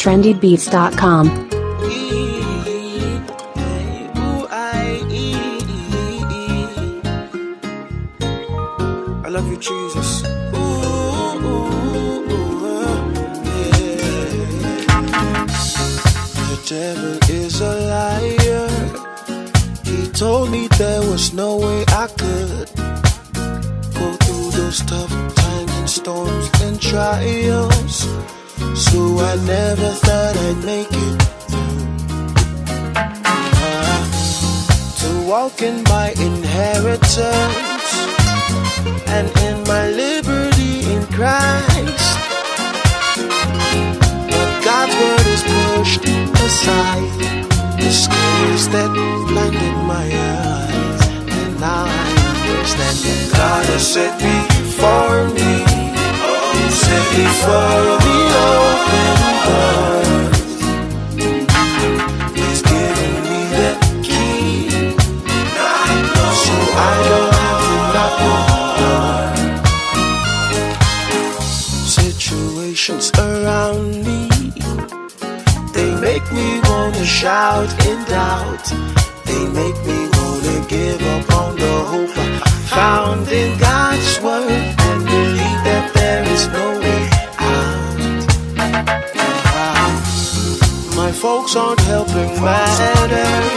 trendybeats.com. I love you, Jesus. The devil is a liar. He told me there was no way I could go through those tough times and storms and trials. So I never thought I'd make it to walk in my inheritance and in my liberty in Christ. But God's word is pushed aside. The scales that blinded my eyes, and now I understand that God has set me for me. Set me for the open doors. He's giving me the key, so I don't have to knock on doors. Situations around me, they make me wanna shout in doubt. They make me wanna give up on the hope I found in God's word and believe that there is no way out. My folks aren't helping matters.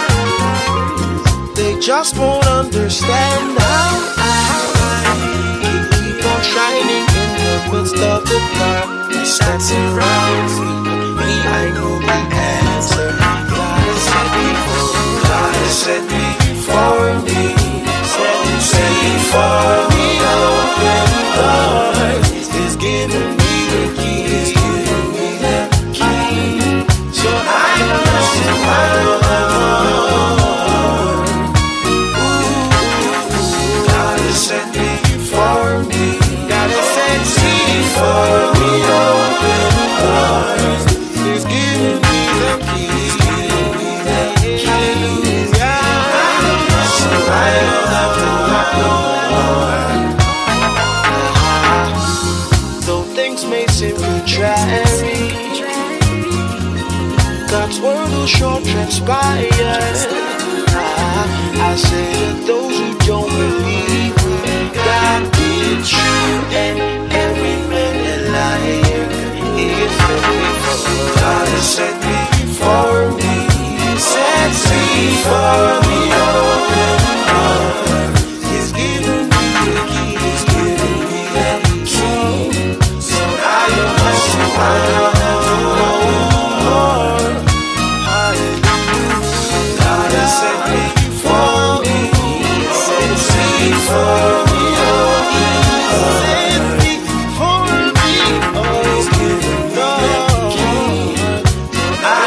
They just won't understand how I keep on shining in the midst of the darkness that surrounds me. I know the answer. God has set me for. God has set me for me. Set me for me. Open doors. He's giving me the key. He's giving me the key. So I must God has set me for me. God has set me for me. Open doors. He's giving me the key. He's giving me the key. So I don't have to knock no more. Though things may seem contrary, God's word will sure transpire. I say that those who don't believe God is true and every man a liar. He is set me for. God has set me for me. Sets me for me. Open doors. He's giving me the key. He's giving me the key. So I don't have to know more. Hallelujah. God has set me for me. Sets me for me. Open doors. For me. Oh, he's giving me the key. I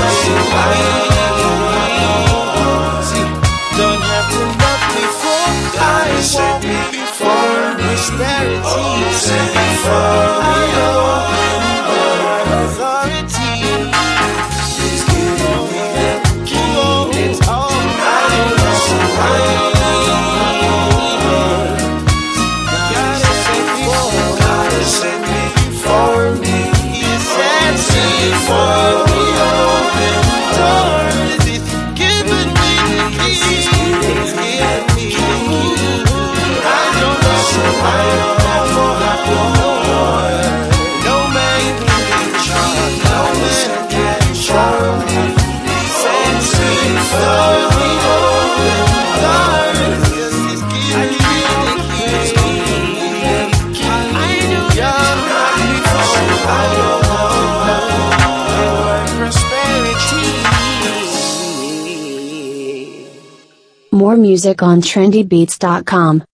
don't have to knock before I walk before prosperity. Set me for me. Authority. He's giving me the key. It's all mine. God has set me for me. He sets me for me. Open doors. He's giving me the key. He's giving me the key. I don't know why I'm no more. No man can charge. No man can charge me. He sets me for me. Open doors. He's giving me the key. He's giving me the key. I know you're not before. I don't know prosperity. More music on trendybeats.com.